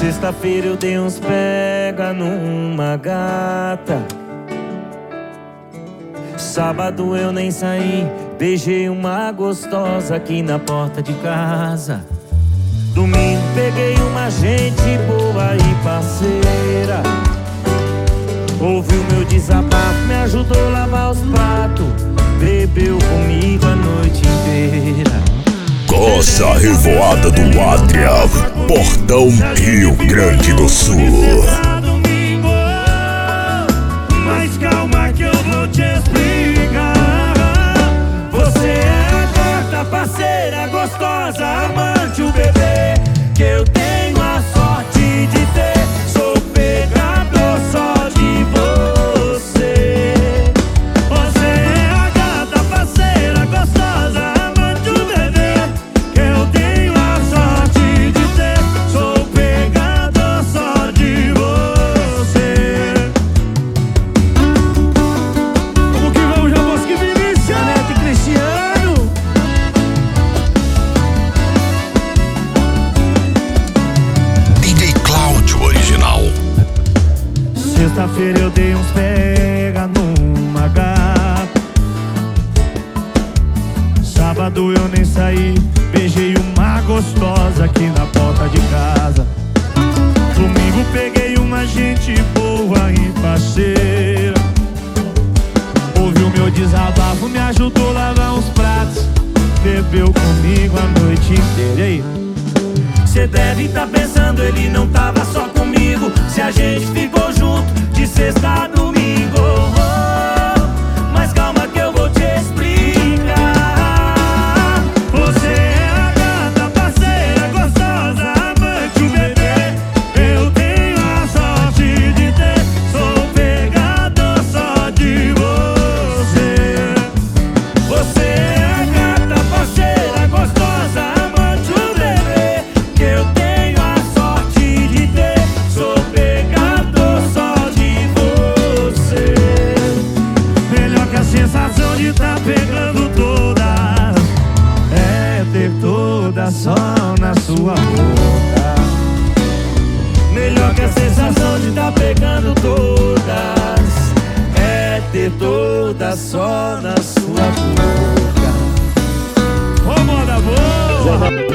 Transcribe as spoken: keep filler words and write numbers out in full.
Sexta-feira eu dei uns pega numa gata. Sábado eu nem saí, beijei uma gostosa aqui na porta de casa. Domingo peguei uma gente boa e parceira. Ouviu meu desabafo, me ajudou a lavar os pratos, bebeu comigo a noite inteira. Casa Revoada do Adria, Portão, Rio Grande do Sul. Mas calma que eu vou te explicar. Você é a gata, parceira, gostosa, amante, o bebê que eu tenho a sorte de ter. Sou pegador só de você. Você é a gata, parceira, gostosa, amante, o bebê que eu tenho a sorte de ter. Sou pegador só de você. Como que vamos, já posso que Vinícius, Neto e Cristiano. D J Cláudio original. Sexta-feira eu dei uns pega numa gata. Sábado eu nem saí, beijei uma gostosa aqui na porta de casa. Domingo peguei uma gente boa e parceira. Ouviu meu desabafo, me ajudou a lavar uns pratos, bebeu comigo a noite inteira. E aí? Cê deve tá pensando, ele não tava só comigo, se a gente ficou junto de sexta a domingo. Oh, mas calma que eu vou te explicar. Você é a gata, parceira, gostosa, amante, o bebê eu tenho a sorte de ter. Sou pegador só de você. Você é a gata, parceira, gostosa, amante, o bebê que eu tenho a sorte de ter. Sou pegador só de você. Melhor que a sensação de tá pegando todas é ter toda só na sua boca. Melhor que a sensação de tá pegando todas é ter toda só na sua boca. Ô, moda boa!